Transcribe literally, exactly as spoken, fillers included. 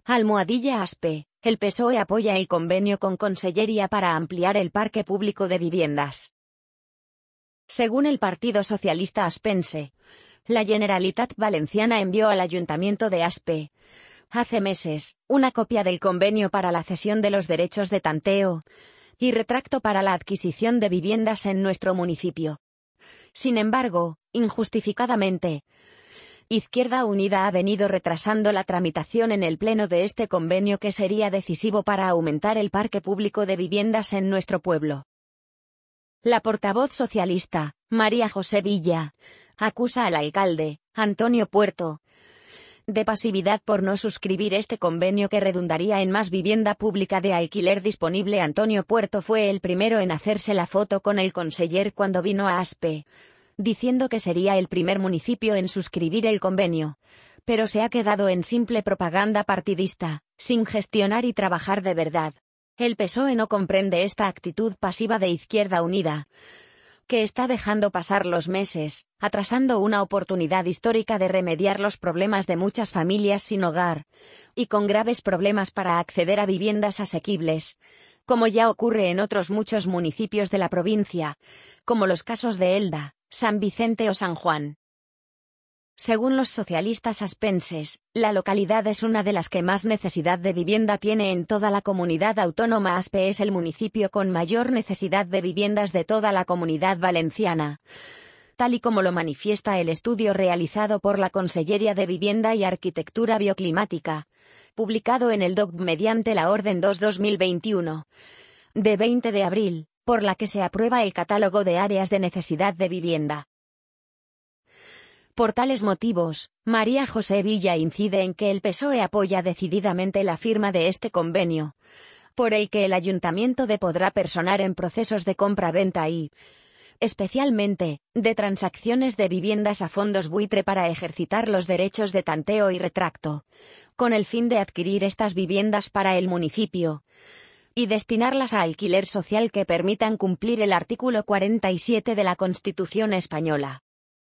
Almohadilla Aspe, el P S O E apoya el convenio con Conselleria para ampliar el parque público de viviendas. Según el Partido Socialista aspense, la Generalitat Valenciana envió al Ayuntamiento de Aspe, hace meses, una copia del convenio para la cesión de los derechos de tanteo y retracto para la adquisición de viviendas en nuestro municipio. Sin embargo, injustificadamente, Izquierda Unida ha venido retrasando la tramitación en el pleno de este convenio que sería decisivo para aumentar el parque público de viviendas en nuestro pueblo. La portavoz socialista, María José Villa, acusa al alcalde, Antonio Puerto, de pasividad por no suscribir este convenio que redundaría en más vivienda pública de alquiler disponible. Antonio Puerto fue el primero en hacerse la foto con el conseller cuando vino a Aspe, diciendo que sería el primer municipio en suscribir el convenio, pero se ha quedado en simple propaganda partidista, sin gestionar y trabajar de verdad. El P S O E no comprende esta actitud pasiva de Izquierda Unida, que está dejando pasar los meses, atrasando una oportunidad histórica de remediar los problemas de muchas familias sin hogar, y con graves problemas para acceder a viviendas asequibles, como ya ocurre en otros muchos municipios de la provincia, como los casos de Elda, San Vicente o San Juan. Según los socialistas aspenses, la localidad es una de las que más necesidad de vivienda tiene en toda la comunidad autónoma. Aspe es el municipio con mayor necesidad de viviendas de toda la Comunidad Valenciana, tal y como lo manifiesta el estudio realizado por la Conselleria de Vivienda y Arquitectura Bioclimática, publicado en el D O C mediante la Orden dos barra dos mil veintiuno, de veinte de abril, por la que se aprueba el catálogo de áreas de necesidad de vivienda. Por tales motivos, María José Villa incide en que el P S O E apoya decididamente la firma de este convenio, por el que el ayuntamiento de podrá personar en procesos de compra-venta y, especialmente, de transacciones de viviendas a fondos buitre para ejercitar los derechos de tanteo y retracto, con el fin de adquirir estas viviendas para el municipio y destinarlas a alquiler social que permitan cumplir el artículo cuarenta y siete de la Constitución española.